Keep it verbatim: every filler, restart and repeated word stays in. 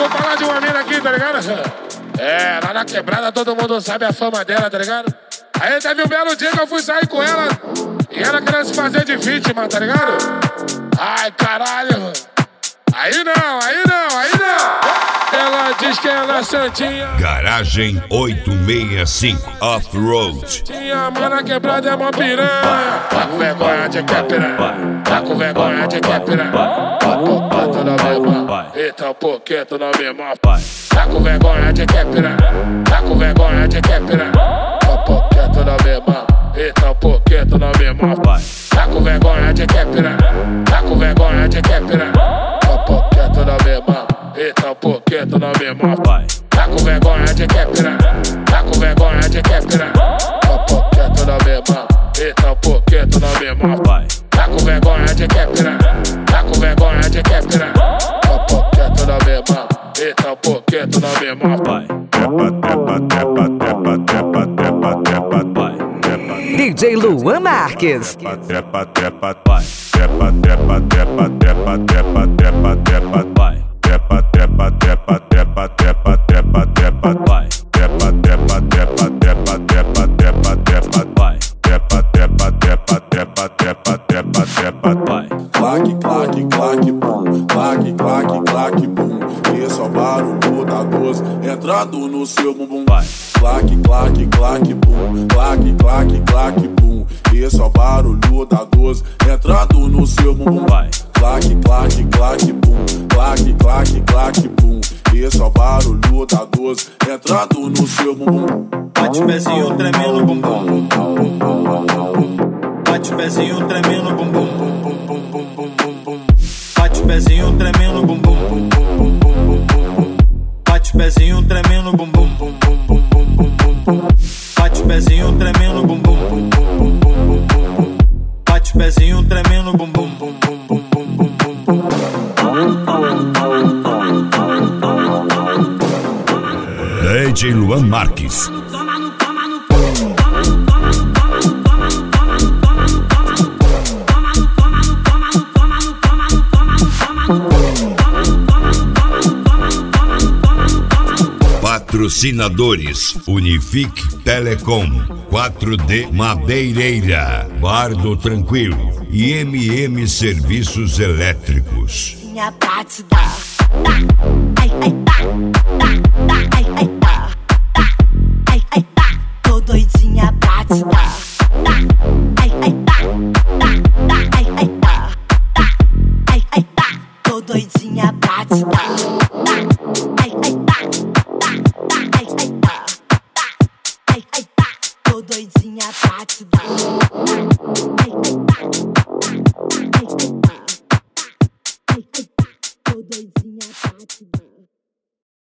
vou falar de uma mina aqui, tá ligado? É, lá na quebrada todo mundo sabe a fama dela, tá ligado? Aí teve um belo dia que eu fui sair com ela e ela queria se fazer de vítima, tá ligado? Ai, caralho. Aí não, aí não, aí não. Ela diz que ela é santinha. Garagem oitocentos e sessenta e cinco Off-Road. Tinha mana quebrada é mó piranha. Tá com vergonha de que é piranha. Tá com vergonha de que é piranha. Papo na mesma. Eita, um pouquinho na mesma. Tá com vergonha de que é piranha. Tá com vergonha de que é piranha. Papo na mesma. Eita, um pouquinho na mesma. Tá com vergonha de que é piranha. Tá com vergonha de que é piranha. Papo na mesma. Eita, um pouquinho na mesma. Tá com vergonha de que é piranha. Tá com vergonha de que é piranha. Papo na mesma. Eita, um pouquinho na mesma. Tá com vergonha de que é piranha. Tá com vergonha de que é piranha. Papo na mesma. Eita, um pouquinho na mesma. D J Luan Marques. Trepa, trepa, vai. Trepa, trepa, trepa, trepa, trepa, trepa, trepa, vai. Trepa, trepa, trepa, trepa, trepa, trepa, trepa, vai. Trepa, trepa, trepa, trepa, trepa, trepa, trepa, vai. Trepa, trepa, trepa, trepa, trepa, trepa, trepa, vai. Claque, claque, claque, bum. Claque, claque, claque, bum. Esse é o barulho da doze entrando no seu bumbum. Vai. Claque, claque, claque, bum. Claque, claque, claque, bum. Esse é o barulho da doze entrando no seu bumbum. Vai. Claque, claque, claque, bum. Claque, claque, claque, bum. Esse é o barulho da doze entrando no seu bumbum. Bate o pezinho tremendo, bumbum, bum, bum, bum, bum, bum, bum. Bate o pezinho tremendo, bumbum, bum, bum, bum, bum, bum, bum, bum. Bate o pezinho tremendo, bumbum, bum, bum, bum, bum, bum, bum, bum. Bate o pezinho tremendo, bumbum, bum, bum, bum, bum, bum, bum, bum. Bate o pezinho tremendo, bumbum, bum, bum, bum, bum, bum, bum, bum. Bate o pezinho tremendo, bumbum, bum, bum, bum, bum, bum, bum, bum. D J Luan Marques. Patrocinadores: Unifique Telecom, quatro D Madeireira, Bar do Tranquilo e M M Serviços Elétricos. Minha batida, tá, ai, ai, tá, tá, tá, ai, ai, tá, tá, ai, ai, tá, tô doidinha batida, tá, ai, ai, tá, tá, tá, ai, ai, tá, tá, ai, ai, tá, tô doidinha batida, tá, ai, ai, tá, tá, tá, ai, ai, tá, tá, ai, ai, tá, tô doidinha batida.